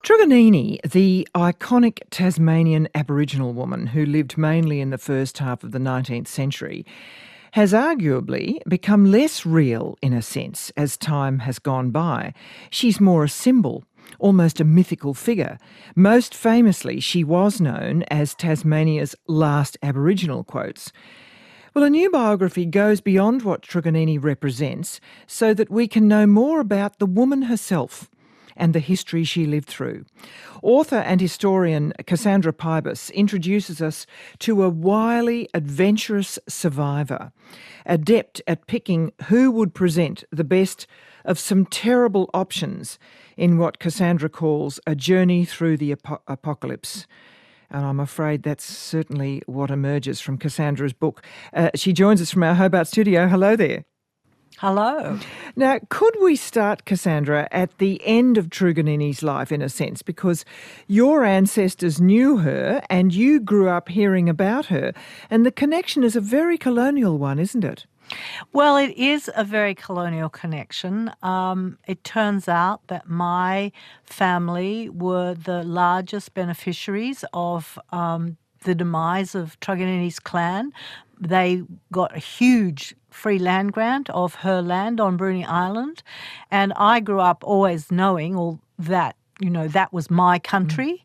Truganini, the iconic Tasmanian Aboriginal woman who lived mainly in the first half of the 19th century, has arguably become less real in a sense as time has gone by. She's more a symbol, almost a mythical figure. Most famously, she was known as Tasmania's last Aboriginal, quotes. Well, a new biography goes beyond what Truganini represents so that we can know more about the woman herself and the history she lived through. Author and historian Cassandra Pybus introduces us to a wily, adventurous survivor, adept at picking who would present the best of some terrible options in what Cassandra calls a journey through the apocalypse. And I'm afraid that's certainly what emerges from Cassandra's book. She joins us from our Hobart studio. Hello there. Hello. Now, could we start, Cassandra, at the end of Truganini's life, in a sense, because your ancestors knew her and you grew up hearing about her, and the connection is a very colonial one, isn't it? Well, it is a very colonial connection. It turns out that my family were the largest beneficiaries of the demise of Truganini's clan. They got a huge free land grant of her land on Bruny Island, and I grew up always knowing all that, that was my country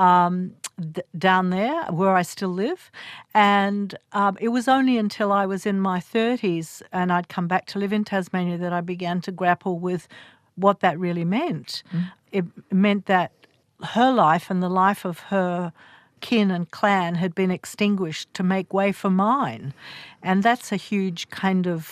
down there where I still live. And it was only until I was in my 30s and I'd come back to live in Tasmania that I began to grapple with what that really meant. It meant that her life and the life of her kin and clan had been extinguished to make way for mine. And that's a huge kind of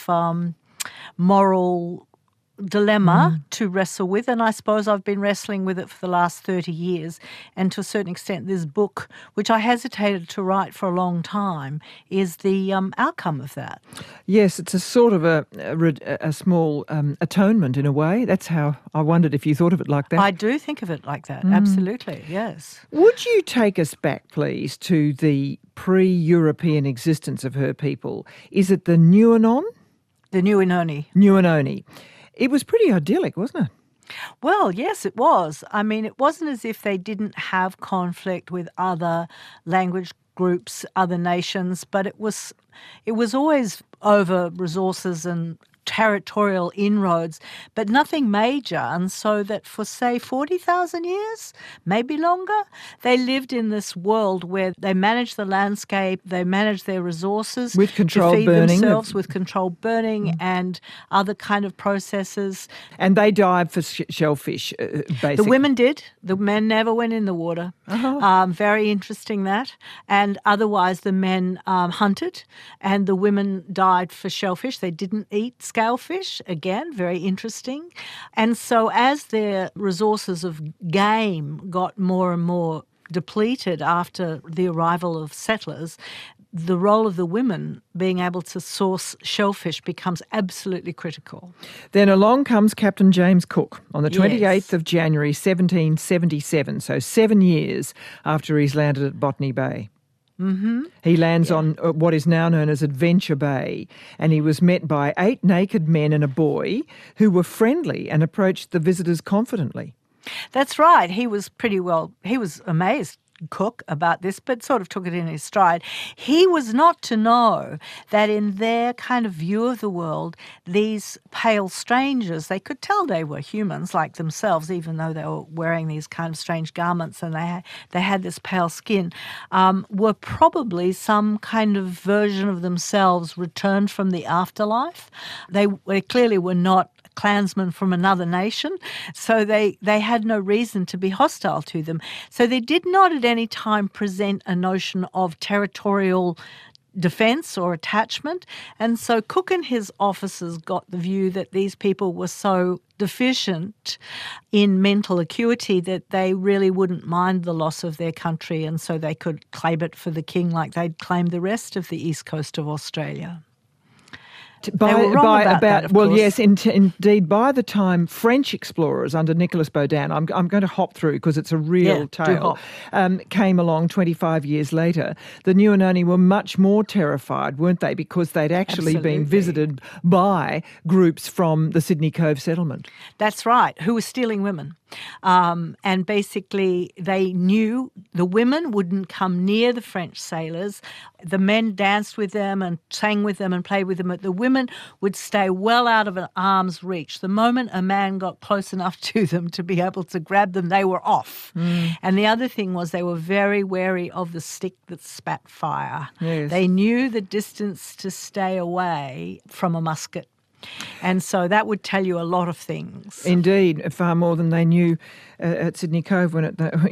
moral dilemma to wrestle with, and I suppose I've been wrestling with it for the last 30 years, and to a certain extent this book, which I hesitated to write for a long time, is the outcome of that. Yes, it's a sort of a small atonement in a way. That's how I wondered if you thought of it like that. I do think of it like that, absolutely, yes. Would you take us back, please, to the pre-European existence of her people? Is it the Nuanon? The Nuinoni. Nuinoni. It was pretty idyllic, wasn't it? Well, yes, it was. I mean, it wasn't as if they didn't have conflict with other language groups, other nations, but it was always over resources and territorial inroads, but nothing major. And so that for, say, 40,000 years, maybe longer, they lived in this world where they managed the landscape, they managed their resources with controlled to feed burning. themselves, with controlled burning and other kind of processes. And they dived for shellfish, basically. The women did. The men never went in the water. Very interesting that. And otherwise the men hunted and the women dived for shellfish. They didn't eat scalefish, again, very interesting. And so as their resources of game got more and more depleted after the arrival of settlers, the role of the women being able to source shellfish becomes absolutely critical. Then along comes Captain James Cook on the 28th Yes. of January 1777, so 7 years after he's landed at Botany Bay. He lands on what is now known as Adventure Bay, and he was met by 8 naked men and a boy who were friendly and approached the visitors confidently. That's right. He was amazed, Cook, about this, but sort of took it in his stride. He was not to know that in their kind of view of the world, these pale strangers, they could tell they were humans like themselves, even though they were wearing these kind of strange garments and they had this pale skin, were probably some kind of version of themselves returned from the afterlife. They clearly were not clansmen from another nation, so they had no reason to be hostile to them. So they did not at any time present a notion of territorial defence or attachment. And so Cook and his officers got the view that these people were so deficient in mental acuity that they really wouldn't mind the loss of their country, and so they could claim it for the king like they'd claimed the rest of the east coast of Australia. They were wrong about that, of course. Yes, indeed. By the time French explorers under Nicolas Baudin, I'm going to hop through because it's a real tale, came along 25 years later, the Nuinoni were much more terrified, weren't they? Because they'd actually been visited by groups from the Sydney Cove settlement. That's right, who were stealing women. And basically they knew the women wouldn't come near the French sailors. The men danced with them and sang with them and played with them, but the women would stay well out of an arm's reach. The moment a man got close enough to them to be able to grab them, they were off. And the other thing was they were very wary of the stick that spat fire. Yes. They knew the distance to stay away from a musket. And so that would tell you a lot of things. Indeed, far more than they knew at Sydney Cove when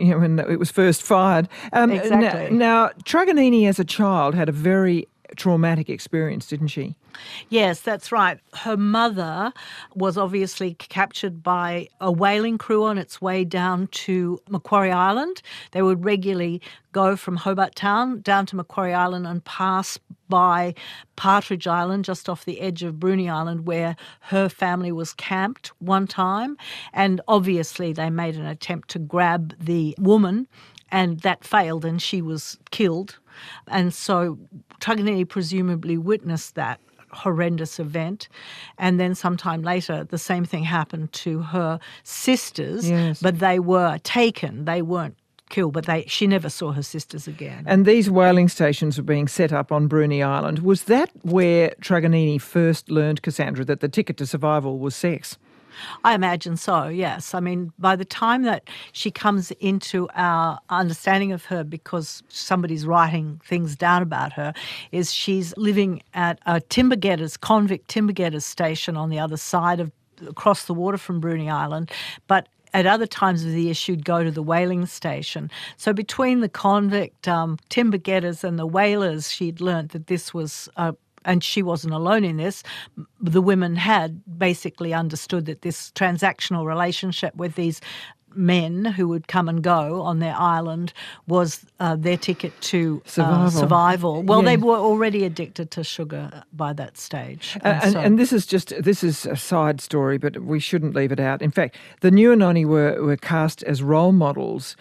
it was first fired. Exactly. Now, Truganini as a child had a very traumatic experience, didn't she? Yes, that's right. Her mother was obviously captured by a whaling crew on its way down to Macquarie Island. They would regularly go from Hobart Town down to Macquarie Island and pass by Partridge Island, just off the edge of Bruny Island, where her family was camped one time. And obviously they made an attempt to grab the woman, and that failed and she was killed. And so Truganini presumably witnessed that horrendous event, and then sometime later the same thing happened to her sisters. Yes. But they were taken. They weren't killed, but she never saw her sisters again. And these whaling stations were being set up on Bruny Island. Was that where Truganini first learned, Cassandra, that the ticket to survival was sex? I imagine so, yes. I mean, by the time that she comes into our understanding of her, because somebody's writing things down about her, is she's living at a convict timber getters station on the other side of, across the water from Bruny Island, but at other times of the year, she'd go to the whaling station. So between the convict timber getters and the whalers, she'd learnt that this was and she wasn't alone in this. The women had basically understood that this transactional relationship with these men who would come and go on their island was their ticket to survival. Well, Yeah. they were already addicted to sugar by that stage. And this is a side story, but we shouldn't leave it out. In fact, the Nyunoni were cast as role models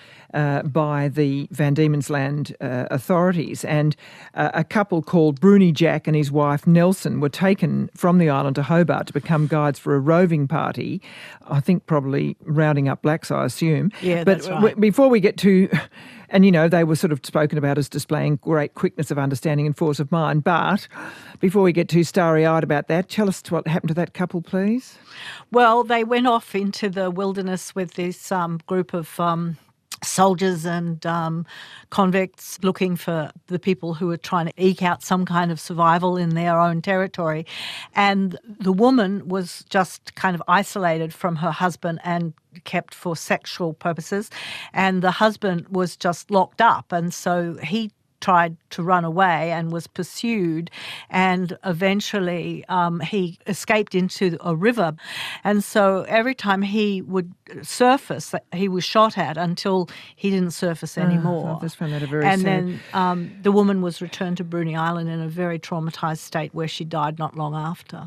by the Van Diemen's Land authorities, and a couple called Bruny Jack and his wife Nelson were taken from the island to Hobart to become guides for a roving party, I think probably rounding up blacks, I assume. Yeah, but that's right. Before we get to... And, they were sort of spoken about as displaying great quickness of understanding and force of mind. But before we get too starry-eyed about that, tell us what happened to that couple, please. Well, they went off into the wilderness with this group of soldiers and convicts looking for the people who were trying to eke out some kind of survival in their own territory. And the woman was just kind of isolated from her husband and kept for sexual purposes. And the husband was just locked up. And so he tried to run away and was pursued, and eventually he escaped into a river. And so every time he would surface, he was shot at until he didn't surface anymore. I just found that a very and sad... then the woman was returned to Bruny Island in a very traumatised state where she died not long after.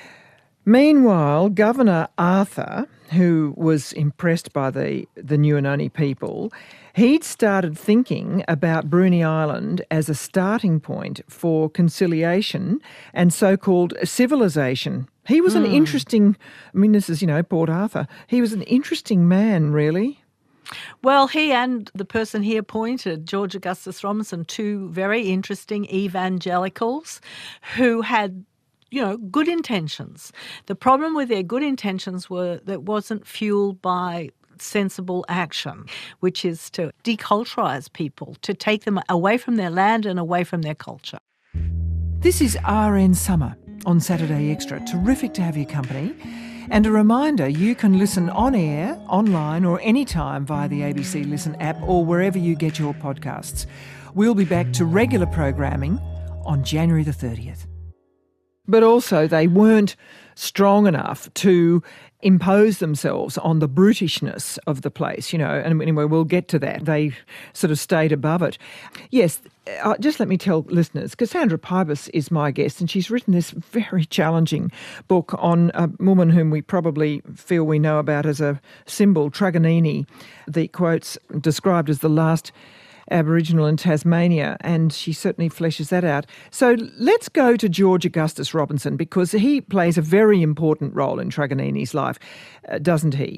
Meanwhile, Governor Arthur, who was impressed by the Nyunoni people, he'd started thinking about Bruny Island as a starting point for conciliation and so-called civilisation. He was an interesting... this is, Port Arthur. He was an interesting man, really. Well, he and the person he appointed, George Augustus Robinson, two very interesting evangelicals who had good intentions. The problem with their good intentions were that it wasn't fueled by sensible action, which is to deculturise people, to take them away from their land and away from their culture. This is RN Summer on Saturday Extra. Terrific to have your company. And a reminder, you can listen on air, online or anytime via the ABC Listen app or wherever you get your podcasts. We'll be back to regular programming on January the 30th. But also they weren't strong enough to impose themselves on the brutishness of the place, and anyway, we'll get to that. They sort of stayed above it. Yes, just let me tell listeners, Cassandra Pybus is my guest, and she's written this very challenging book on a woman whom we probably feel we know about as a symbol, Truganini, the quotes described as the last Aboriginal in Tasmania, and she certainly fleshes that out. So let's go to George Augustus Robinson, because he plays a very important role in Truganini's life, doesn't he?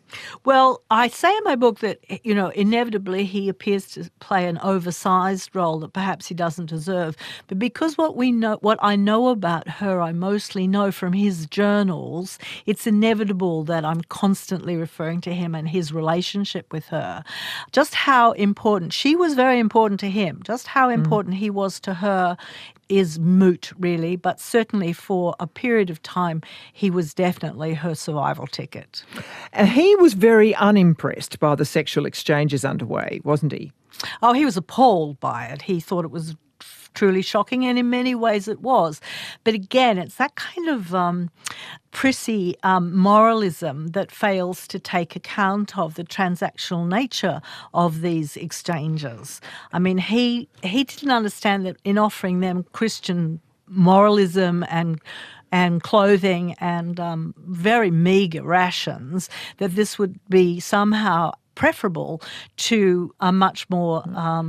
Well, I say in my book that, inevitably he appears to play an oversized role that perhaps he doesn't deserve. But because what I know about her, I mostly know from his journals, it's inevitable that I'm constantly referring to him and his relationship with her. Just how important, she was very important to him, just how important he was to her is moot, really, but certainly for a period of time, he was definitely her survival ticket. And he was very unimpressed by the sexual exchanges underway, wasn't he? Oh, he was appalled by it. He thought it was truly shocking, and in many ways it was. But again, it's that kind of prissy moralism that fails to take account of the transactional nature of these exchanges. I mean, he didn't understand that in offering them Christian moralism and clothing and very meagre rations, that this would be somehow preferable to a much more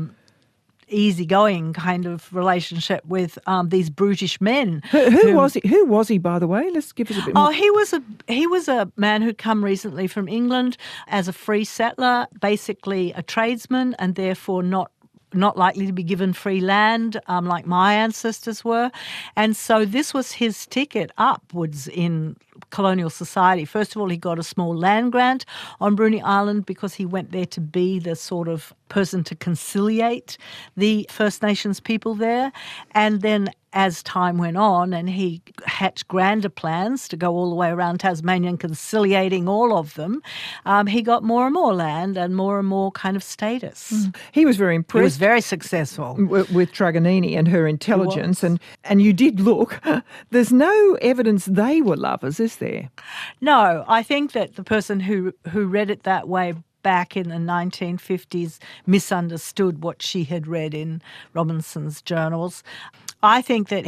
easygoing kind of relationship with these brutish men. Who was he? Who was he, by the way? Let's give us a bit more. Oh, he was a man who'd come recently from England as a free settler, basically a tradesman, and therefore not likely to be given free land like my ancestors were. And so this was his ticket upwards in colonial society. First of all, he got a small land grant on Bruny Island because he went there to be the sort of person to conciliate the First Nations people there. And then as time went on and he hatched grander plans to go all the way around Tasmania and conciliating all of them, he got more and more land and more kind of status. He was very impressed. He was very successful. With Truganini and her intelligence. And you did look. There's no evidence they were lovers, is there? No, I think that the person who read it that way back in the 1950s misunderstood what she had read in Robinson's journals. I think that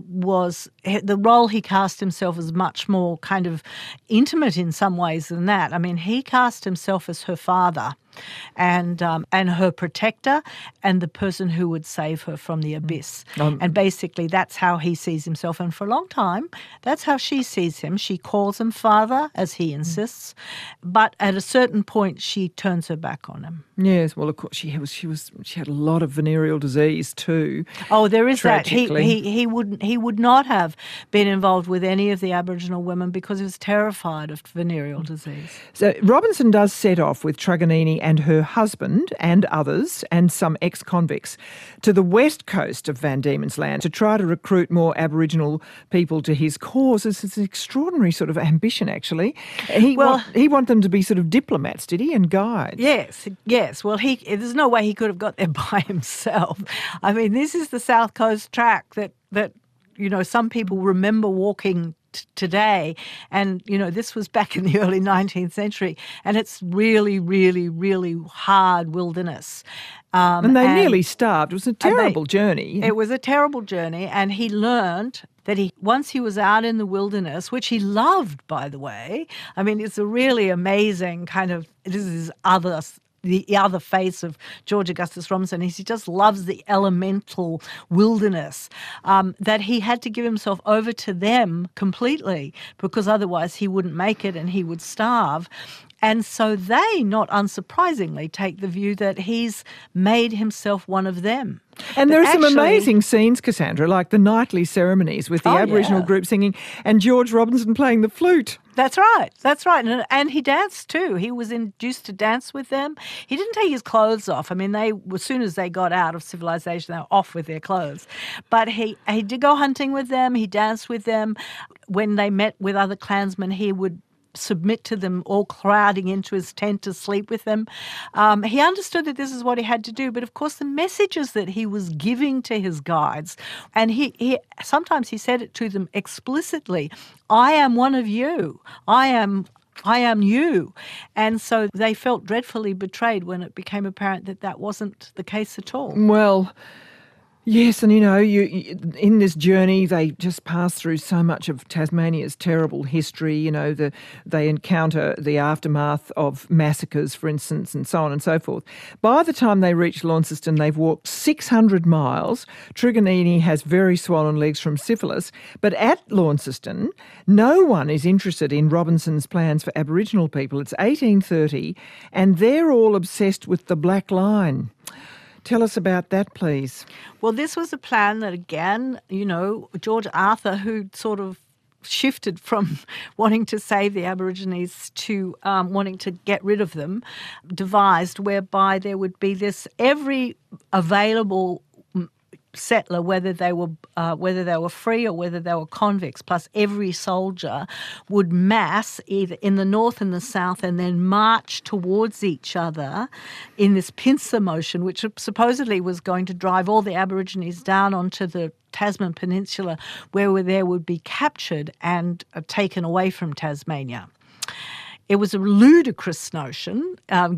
the role he cast himself as much more kind of intimate in some ways than that. I mean, he cast himself as her father and her protector and the person who would save her from the abyss. And basically that's how he sees himself. And for a long time, that's how she sees him. She calls him father, as he insists, but at a certain point she turns her back on him. Yes, well, of course, she had a lot of venereal disease too. Oh, there is tragically. That. He would not have been involved with any of the Aboriginal women because he was terrified of venereal disease. So Robinson does set off with Truganini and her husband and others and some ex-convicts to the west coast of Van Diemen's Land to try to recruit more Aboriginal people to his cause. It's an extraordinary sort of ambition, actually. He wanted them to be sort of diplomats, did he, and guides? Yes. Well, there's no way he could have got there by himself. I mean, this is the South Coast track that some people remember walking today, and this was back in the early 19th century, and it's really, really, really hard wilderness. And they nearly starved. It was a terrible journey. It was a terrible journey, and he learned that once he was out in the wilderness, which he loved, by the way. I mean, it's a really amazing kind of, this is the other face of George Augustus Robinson. He just loves the elemental wilderness, that he had to give himself over to them completely because otherwise he wouldn't make it and he would starve. And so they, not unsurprisingly, take the view that he's made himself one of them. And there are some amazing scenes, Cassandra, like the nightly ceremonies with the Aboriginal group singing and George Robinson playing the flute. That's right. And he danced too. He was induced to dance with them. He didn't take his clothes off. I mean, as soon as they got out of civilization, they were off with their clothes. But he did go hunting with them. He danced with them. When they met with other clansmen, he would submit to them all crowding into his tent to sleep with them. He understood that this is what he had to do, but of course the messages that he was giving to his guides, and he sometimes he said it to them explicitly, I am one of you. I am you. And so they felt dreadfully betrayed when it became apparent that that wasn't the case at all. Well, Yes, and in this journey, they just pass through so much of Tasmania's terrible history. They encounter the aftermath of massacres, for instance, and so on and so forth. By the time they reach Launceston, they've walked 600 miles. Truganini has very swollen legs from syphilis. But at Launceston, no one is interested in Robinson's plans for Aboriginal people. It's 1830, and they're all obsessed with the Black Line. Tell us about that, please. Well, this was a plan that, again, George Arthur, who sort of shifted from wanting to save the Aborigines to wanting to get rid of them, devised, whereby there would be every available settler, whether they were free or whether they were convicts, plus every soldier would mass either in the north and the south and then march towards each other in this pincer motion, which supposedly was going to drive all the Aborigines down onto the Tasman Peninsula, where they would be captured and taken away from Tasmania. It was a ludicrous notion,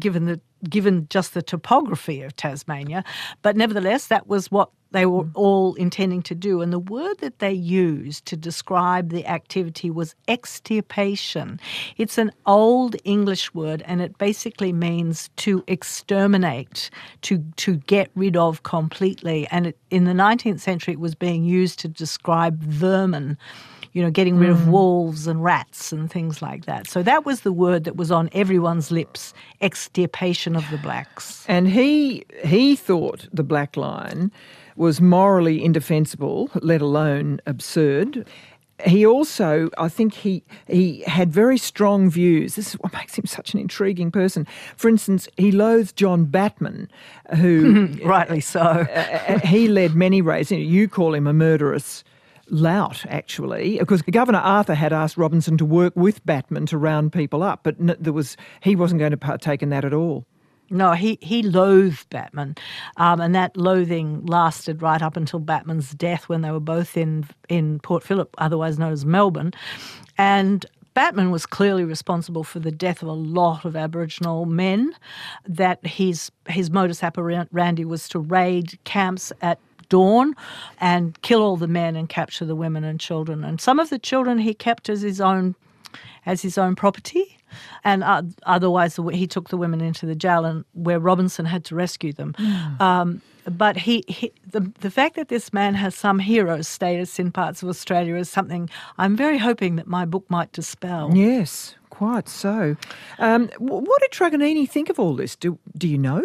given just the topography of Tasmania, but nevertheless, that was what they were all intending to do. And the word that they used to describe the activity was extirpation. It's an old English word, and it basically means to exterminate, to get rid of completely. And in the 19th century, it was being used to describe vermin, getting rid of wolves and rats and things like that. So that was the word that was on everyone's lips, extirpation of the blacks. And he thought the Black Line was morally indefensible, let alone absurd. He also, I think he had very strong views. This is what makes him such an intriguing person. For instance, he loathed John Batman, who... rightly so. He led many raids. You call him a murderous lout, actually, because Governor Arthur had asked Robinson to work with Batman to round people up, but he wasn't going to partake in that at all. No, he loathed Batman, and that loathing lasted right up until Batman's death when they were both in Port Phillip, otherwise known as Melbourne. And Batman was clearly responsible for the death of a lot of Aboriginal men, that his modus operandi was to raid camps at dawn and kill all the men and capture the women and children. And some of the children he kept as his own property, and otherwise he took the women into the jail, and where Robinson had to rescue them. But the fact that this man has some hero status in parts of Australia is something I'm very hoping that my book might dispel. Yes, quite so. What did Truganini think of all this? Do you know?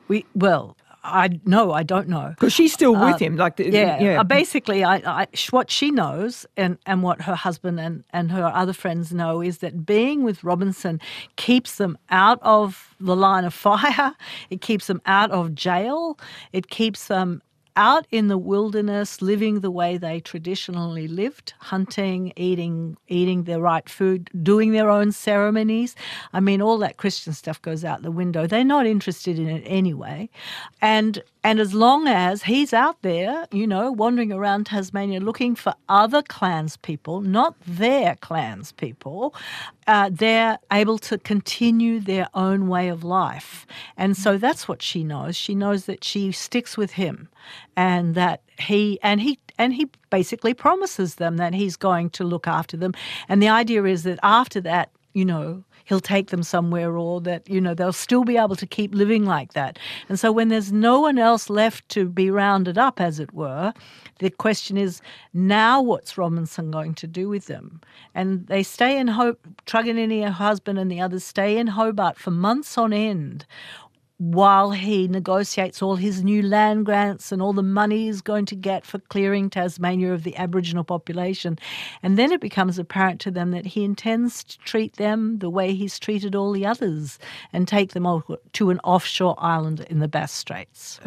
I don't know. Because she's still with him. Basically, what she knows and what her husband and her other friends know is that being with Robinson keeps them out of the line of fire. It keeps them out of jail. It keeps them out in the wilderness, living the way they traditionally lived, hunting, eating the right food, doing their own ceremonies. I mean, all that Christian stuff goes out the window. They're not interested in it anyway. And as long as he's out there, wandering around Tasmania looking for other clanspeople, not their clanspeople, they're able to continue their own way of life. And so that's what she knows. She knows that she sticks with him, and that he basically promises them that he's going to look after them. And the idea is that after that, he'll take them somewhere, or that, they'll still be able to keep living like that. And so when there's no one else left to be rounded up, as it were, the question is, now what's Robinson going to do with them? And they stay in Truganini, her husband, and the others stay in Hobart for months on end, while he negotiates all his new land grants and all the money he's going to get for clearing Tasmania of the Aboriginal population. And then it becomes apparent to them that he intends to treat them the way he's treated all the others and take them to an offshore island in the Bass Straits.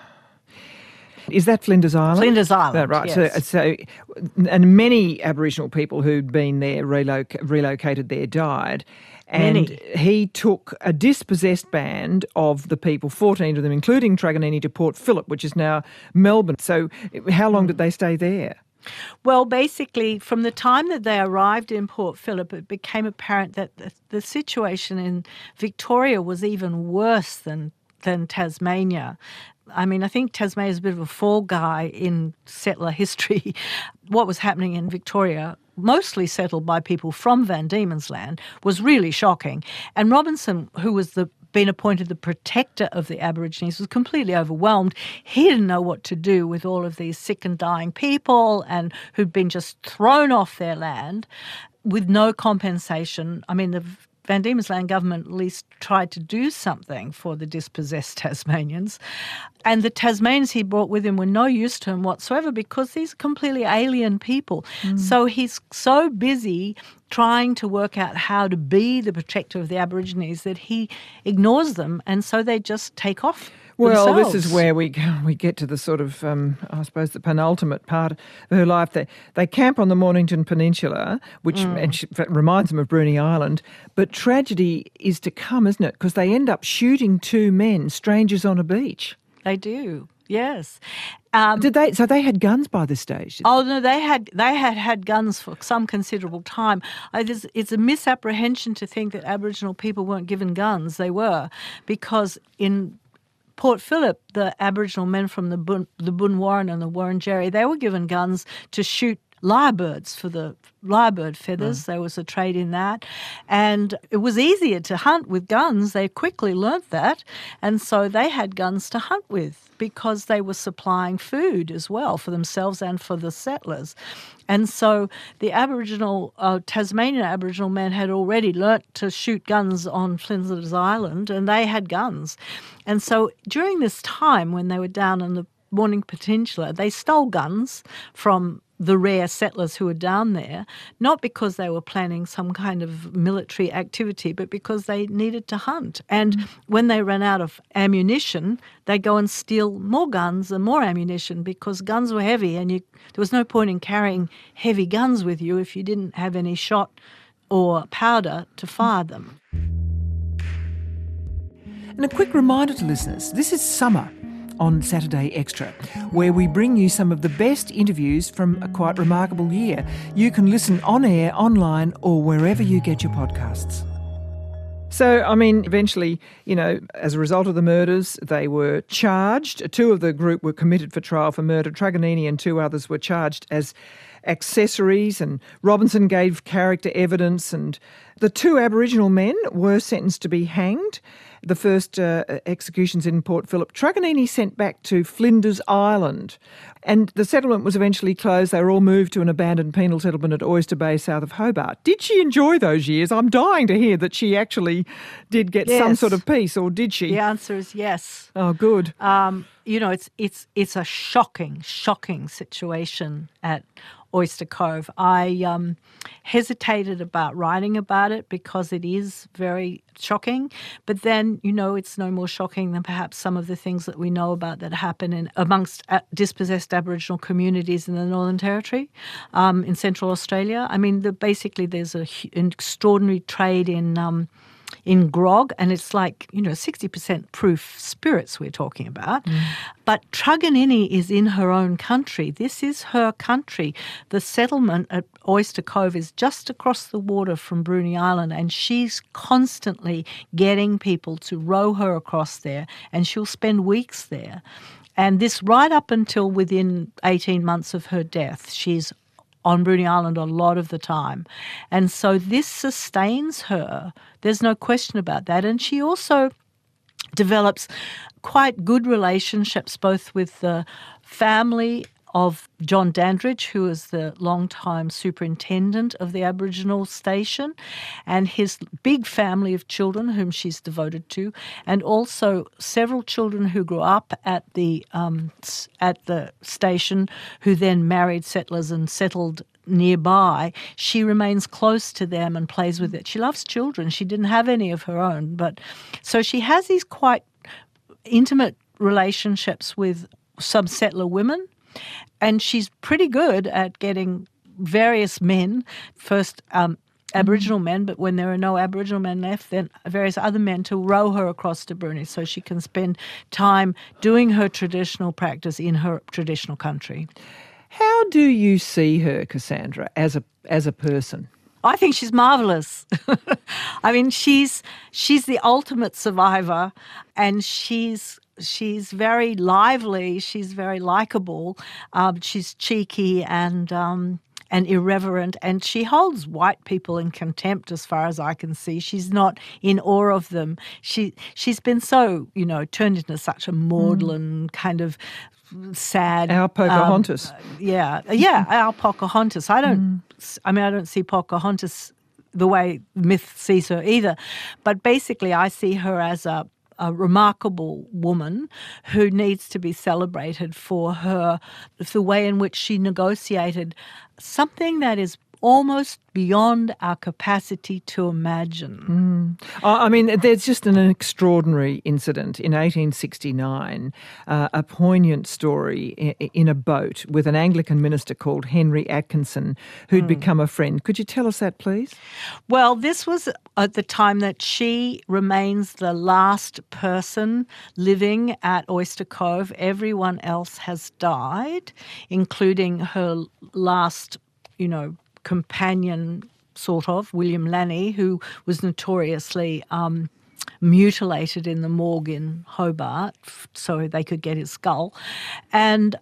Is that Flinders Island? Flinders Island, right. Yes. So, and many Aboriginal people who'd been there, relocated there, died. And he took a dispossessed band of the people, 14 of them, including Truganini, to Port Phillip, which is now Melbourne. So how long did they stay there? Well, basically, from the time that they arrived in Port Phillip, it became apparent that the situation in Victoria was even worse than than Tasmania. I mean, I think Tasmania is a bit of a fall guy in settler history. What was happening in Victoria, mostly settled by people from Van Diemen's Land, was really shocking. And Robinson, who was been appointed the protector of the Aborigines, was completely overwhelmed. He didn't know what to do with all of these sick and dying people and who'd been just thrown off their land with no compensation. I mean, the Van Diemen's Land government at least tried to do something for the dispossessed Tasmanians. And the Tasmanians he brought with him were no use to him whatsoever because these are completely alien people. So he's so busy trying to work out how to be the protector of the Aborigines that he ignores them, and so they just take off. Well, themselves. This is where we get to the sort of, I suppose, the penultimate part of her life. They camp on the Mornington Peninsula, which reminds them of Bruny Island. But tragedy is to come, isn't it? Because they end up shooting two men, strangers on a beach. They do, yes. Did they? So they had guns by this stage? Oh no, they had guns for some considerable time. It's a misapprehension to think that Aboriginal people weren't given guns. They were, because in Port Phillip, the Aboriginal men from the Boonwarren and the Wurundjeri, they were given guns to shoot lyrebirds for the lyrebird feathers. There was a trade in that. And it was easier to hunt with guns. They quickly learnt that. And so they had guns to hunt with because they were supplying food as well for themselves and for the settlers. And so the Tasmanian Aboriginal men had already learnt to shoot guns on Flinders Island, and they had guns. And so during this time when they were down in the Mornington Peninsula, they stole guns from the rare settlers who were down there, not because they were planning some kind of military activity, but because they needed to hunt. And when they ran out of ammunition, they'd go and steal more guns and more ammunition because guns were heavy, and there was no point in carrying heavy guns with you if you didn't have any shot or powder to fire them. And a quick reminder to listeners, this is summer on Saturday Extra, where we bring you some of the best interviews from a quite remarkable year. You can listen on air, online, or wherever you get your podcasts. So, I mean, eventually, as a result of the murders, they were charged. Two of the group were committed for trial for murder. Truganini and two others were charged as accessories, and Robinson gave character evidence, and the two Aboriginal men were sentenced to be hanged. The first executions in Port Phillip. Truganini sent back to Flinders Island, and the settlement was eventually closed. They were all moved to an abandoned penal settlement at Oyster Bay, south of Hobart. Did she enjoy those years? I'm dying to hear that she actually did get some sort of peace, or did she? The answer is yes. Oh, good. It's a shocking situation at Oyster Cove. I hesitated about writing about it because it is very shocking, but then, it's no more shocking than perhaps some of the things that we know about that happen amongst dispossessed Aboriginal communities in the Northern Territory, in Central Australia. I mean, basically there's an extraordinary trade in grog, and it's like, 60% proof spirits we're talking about. But Truganini is in her own country. This is her country. The settlement at Oyster Cove is just across the water from Bruny Island, and she's constantly getting people to row her across there, and she'll spend weeks there. And this right up until within 18 months of her death. She's on Bruny Island a lot of the time. And so this sustains her. There's no question about that. And she also develops quite good relationships both with the family of John Dandridge, who is the long-time superintendent of the Aboriginal station, and his big family of children whom she's devoted to, and also several children who grew up at the station who then married settlers and settled nearby. She remains close to them and plays with it. She loves children. She didn't have any of her own, but so she has these quite intimate relationships with some settler women. And she's pretty good at getting various men, first Aboriginal men, but when there are no Aboriginal men left, then various other men to row her across to Bruny so she can spend time doing her traditional practice in her traditional country. How do you see her, Cassandra, as a person? I think she's marvelous. I mean, she's the ultimate survivor, and she's very lively. She's very likable. She's cheeky and irreverent, and she holds white people in contempt as far as I can see. She's not in awe of them. She's been so, turned into such a maudlin kind of sad. Our Pocahontas. Our Pocahontas. I don't see Pocahontas the way myth sees her either, but basically I see her as a remarkable woman who needs to be celebrated for the way in which she negotiated something that is almost beyond our capacity to imagine. I mean, there's just an extraordinary incident in 1869, a poignant story in a boat with an Anglican minister called Henry Atkinson, who'd become a friend. Could you tell us that, please? Well, this was at the time that she remains the last person living at Oyster Cove. Everyone else has died, including her last, companion, sort of, William Lanny, who was notoriously mutilated in the morgue in Hobart so they could get his skull. And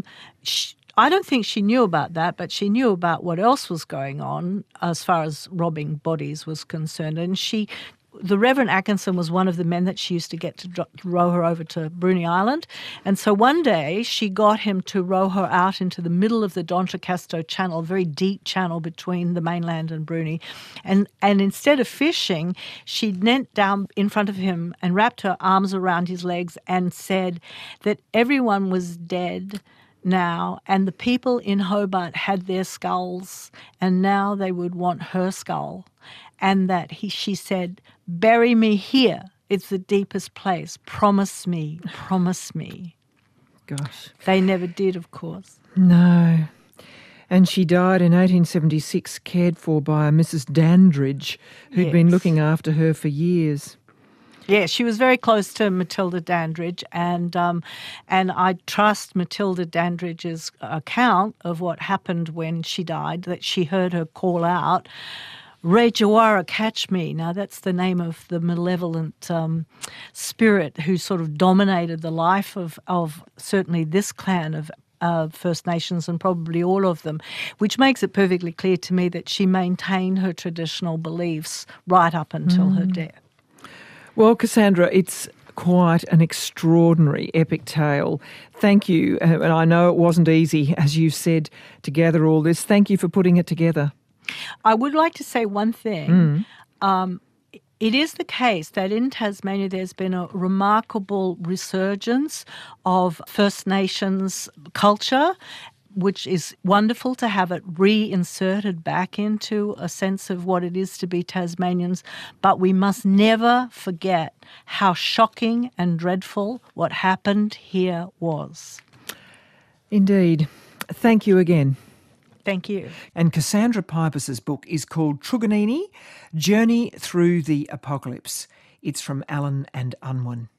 I don't think she knew about that, but she knew about what else was going on as far as robbing bodies was concerned. And the Reverend Atkinson was one of the men that she used to get to row her over to Bruny Island. And so one day she got him to row her out into the middle of the D'Entrecasteaux Channel, a very deep channel between the mainland and Bruny. And instead of fishing, she knelt down in front of him and wrapped her arms around his legs and said that everyone was dead now, and the people in Hobart had their skulls, and now they would want her skull. And that she said, "Bury me here. It's the deepest place. Promise me, promise me." Gosh. They never did, of course. No. And she died in 1876, cared for by a Mrs. Dandridge, who'd been looking after her for years. Yeah, she was very close to Matilda Dandridge, and I trust Matilda Dandridge's account of what happened when she died, that she heard her call out, "Re Jawara, catch me." Now, that's the name of the malevolent spirit who sort of dominated the life of certainly this clan of First Nations, and probably all of them, which makes it perfectly clear to me that she maintained her traditional beliefs right up until her death. Well, Cassandra, it's quite an extraordinary epic tale. Thank you. And I know it wasn't easy, as you said, to gather all this. Thank you for putting it together. I would like to say one thing. It is the case that in Tasmania there's been a remarkable resurgence of First Nations culture, which is wonderful to have it reinserted back into a sense of what it is to be Tasmanians. But we must never forget how shocking and dreadful what happened here was. Indeed. Thank you again. Thank you. And Cassandra Pipas's book is called Truganini, Journey Through the Apocalypse. It's from Allen and Unwin.